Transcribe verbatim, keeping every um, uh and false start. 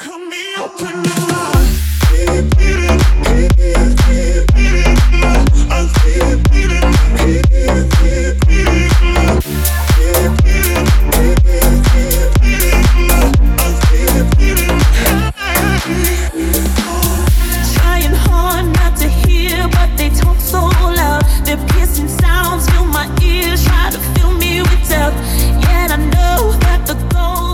Sounds fill my ears, try to fill me with doubt. Yet I know that the goal